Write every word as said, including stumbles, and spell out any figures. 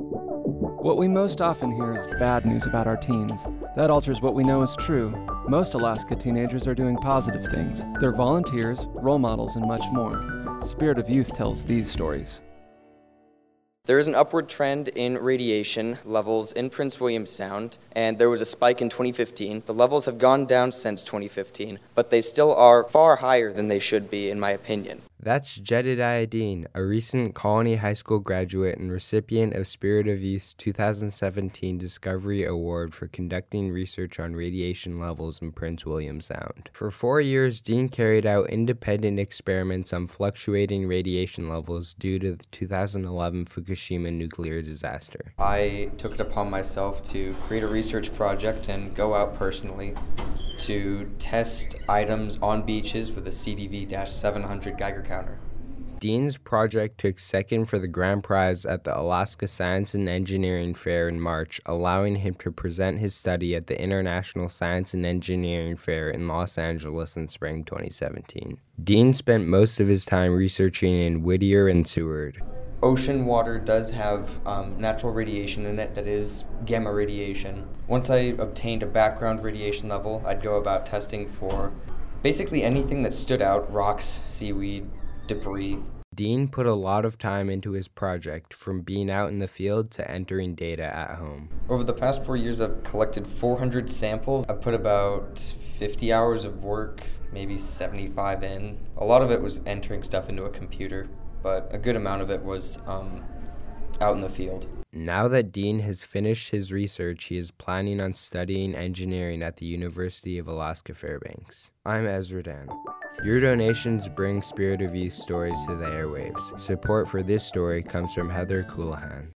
What we most often hear is bad news about our teens. That alters what we know is true. Most Alaska teenagers are doing positive things. They're volunteers, role models, and much more. Spirit of Youth tells these stories. There is an upward trend in radiation levels in Prince William Sound, and there was a spike in twenty fifteen. The levels have gone down since twenty fifteen, but they still are far higher than they should be, in my opinion. That's Jedediah Dean, a recent Colony High School graduate and recipient of Spirit of Youth's two thousand seventeen Discovery Award for conducting research on radiation levels in Prince William Sound. For four years, Dean carried out independent experiments on fluctuating radiation levels due to the two thousand eleven Fukushima nuclear disaster. I took it upon myself to create a research project and go out personally to test items on beaches with a C D V seven hundred Geiger counter. Dean's project took second for the grand prize at the Alaska Science and Engineering Fair in March, allowing him to present his study at the International Science and Engineering Fair in Los Angeles in spring twenty seventeen. Dean spent most of his time researching in Whittier and Seward. Ocean water does have um, natural radiation in it that is gamma radiation. Once I obtained a background radiation level, I'd go about testing for basically anything that stood out: rocks, seaweed, debris. Dean put a lot of time into his project, from being out in the field to entering data at home. Over the past four years, I've collected four hundred samples. I've put about fifty hours of work, maybe seventy-five in. A lot of it was entering stuff into a computer, but a good amount of it was um, out in the field. Now that Dean has finished his research, he is planning on studying engineering at the University of Alaska Fairbanks. I'm Ezra Dan. Your donations bring Spirit of Youth stories to the airwaves. Support for this story comes from Heather Coulahan.